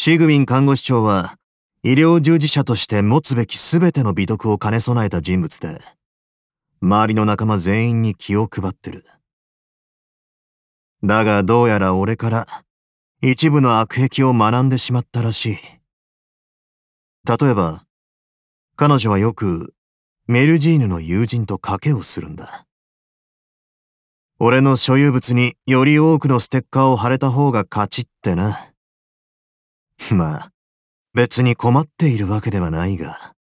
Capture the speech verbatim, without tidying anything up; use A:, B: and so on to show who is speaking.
A: シグウィン看護師長は、医療従事者として持つべき全ての美徳を兼ね備えた人物で、周りの仲間全員に気を配ってる。だがどうやら俺から一部の悪癖を学んでしまったらしい。例えば、彼女はよくメルジーヌの友人と賭けをするんだ。俺の所有物により多くのステッカーを貼れた方が勝ちってな。まあ、別に困っているわけではないが。